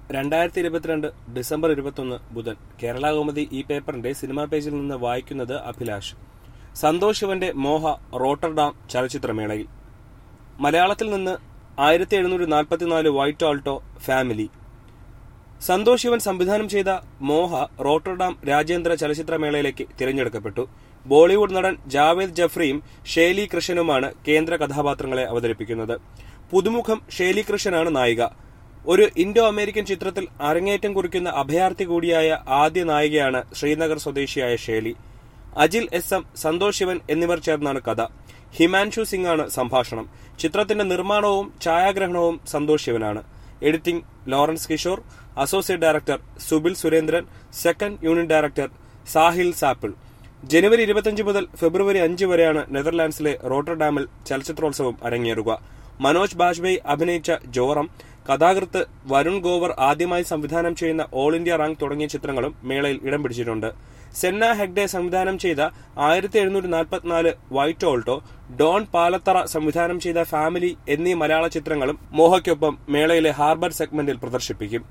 2022 December 21 ബുധൻ. കേരള കൗമുദി ഈ പേപ്പറിന്റെ സിനിമാ പേജിൽ നിന്ന് വായിക്കുന്നത് അഭിലാഷ്. സന്തോഷ് ശിവന്റെ മോഹ റോട്ടർഡാം ചലച്ചിത്രമേളയിൽ. മലയാളത്തിൽ നിന്ന് 1744 white alto family. Santosh Sivan സംവിധാനം ചെയ്ത മോഹ റോട്ടർഡാം രാജ്യാന്തര ചലച്ചിത്രമേളയിലേക്ക് തിരഞ്ഞെടുക്കപ്പെട്ടു. ബോളിവുഡ് നടൻ ജാവേദ് ജഫ്രിയും ഷേലി കൃഷ്ണനുമാണ് കേന്ദ്ര കഥാപാത്രങ്ങളെ അവതരിപ്പിക്കുന്നത്. പുതുമുഖം ഷേലി കൃഷ്ണനാണ് നായിക. ഒരു ഇൻഡോ അമേരിക്കൻ ചിത്രത്തിൽ അരങ്ങേറ്റം കുറിക്കുന്ന അഭയാർത്ഥി കൂടിയായ ആദ്യ നായികയാണ് ശ്രീനഗർ സ്വദേശിയായ ഷേലി. അജിൽ SM, സന്തോഷ് ശിവൻ എന്നിവർ ചേർന്നാണ് കഥ. ഹിമാൻഷു സിംഗാണ് സംഭാഷണം. ചിത്രത്തിന്റെ നിർമ്മാണവും ഛായാഗ്രഹണവും സന്തോഷ് ശിവനാണ്. Editing Lawrence Kishore. Associate director Subil Surendran. Second unit director Sahil Sappil. ജനുവരി 25 മുതൽ ഫെബ്രുവരി 5 വരെയാണ് നെതർലാൻഡ്സിലെ റോട്ടർഡാമിൽ ചലച്ചിത്രോത്സവം അരങ്ങേറുക. മനോജ് ബാജ്പേയി അഭിനയിച്ച ജോറം, കഥാകൃത്ത് വരുൺ ഗോവർ ആദ്യമായി സംവിധാനം ചെയ്യുന്ന ഓൾ ഇന്ത്യ റാങ്ക് തുടങ്ങിയ ചിത്രങ്ങളും മേളയിൽ ഇടം പിടിച്ചിട്ടുണ്ട്. സെന്ന ഹെഗ്ഡെ സംവിധാനം ചെയ്ത 1744 വൈറ്റ് ഓൾട്ടോ, ഡോൺ പാലത്തറ സംവിധാനം ചെയ്ത ഫാമിലി എന്നീ മലയാള ചിത്രങ്ങളും മോഹയ്ക്കൊപ്പം മേളയിലെ ഹാർബർ സെഗ്മെന്റിൽ പ്രദർശിപ്പിക്കും.